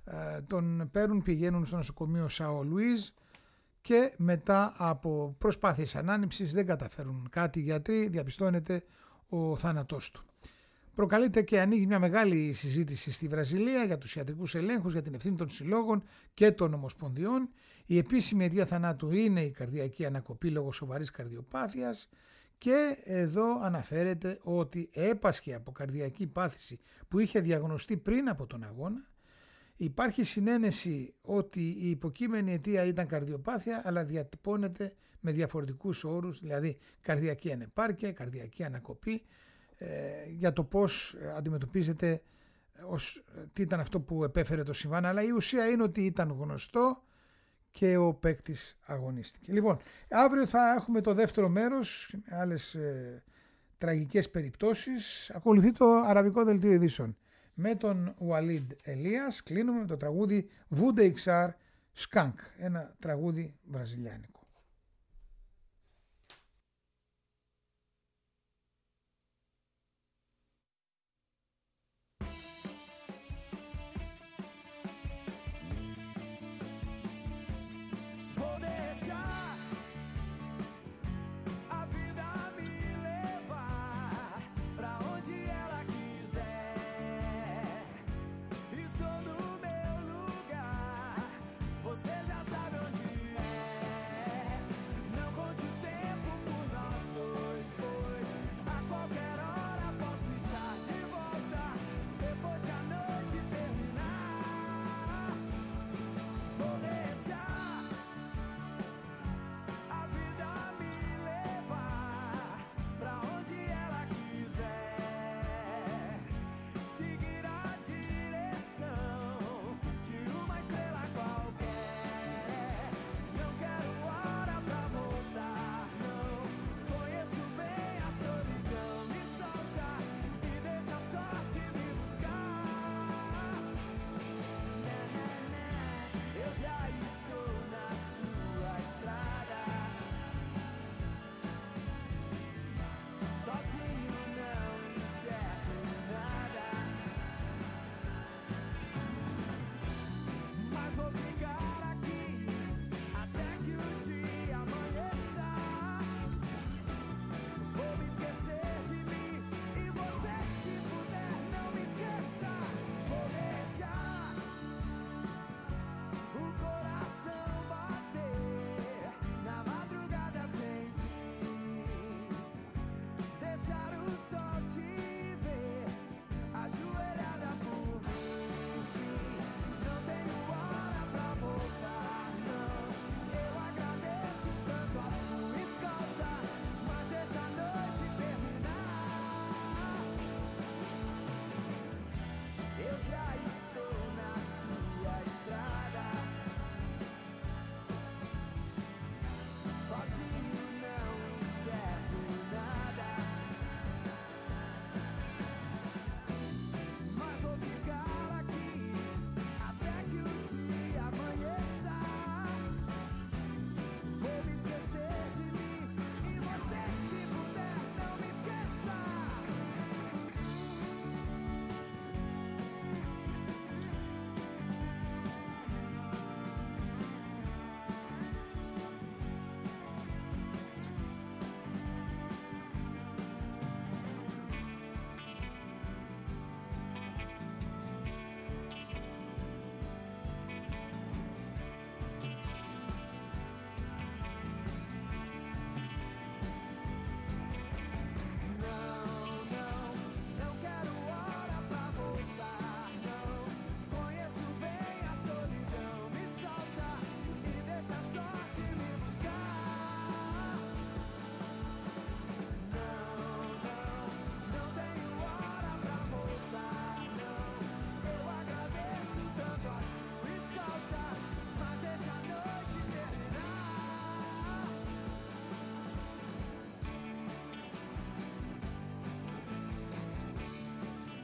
τον παίρνουν, πηγαίνουν στο νοσοκομείο Σάο Λουίζ και μετά από προσπάθειες ανάνυψης δεν καταφέρουν κάτι οι γιατροί, διαπιστώνεται ο θάνατός του. Προκαλείται και ανοίγει μια μεγάλη συζήτηση στη Βραζιλία για τους ιατρικούς ελέγχους, για την ευθύνη των συλλόγων και των ομοσπονδιών. Η επίσημη αιτία θανάτου είναι η καρδιακή ανακοπή λόγω σοβαρής καρδιοπάθειας και εδώ αναφέρεται ότι έπασχε από καρδιακή πάθηση που είχε διαγνωστεί πριν από τον αγώνα. Υπάρχει συνένεση ότι η υποκείμενη αιτία ήταν καρδιοπάθεια, αλλά διατυπώνεται με διαφορετικούς όρους, δηλαδή καρδιακή ανεπάρκεια, καρδιακή ανακοπή, για το πώς αντιμετωπίζεται τι ήταν αυτό που επέφερε το συμβάν, αλλά η ουσία είναι ότι ήταν γνωστό και ο παίκτης αγωνίστηκε. Λοιπόν, αύριο θα έχουμε το δεύτερο μέρος, άλλες τραγικές περιπτώσεις. Ακολουθεί το αραβικό δελτίο ειδήσεων. Με τον Ουαλίντ Ελίας κλείνουμε με το τραγούδι Βούντε Ιξάρ Σκάνκ, ένα τραγούδι βραζιλιάνικο.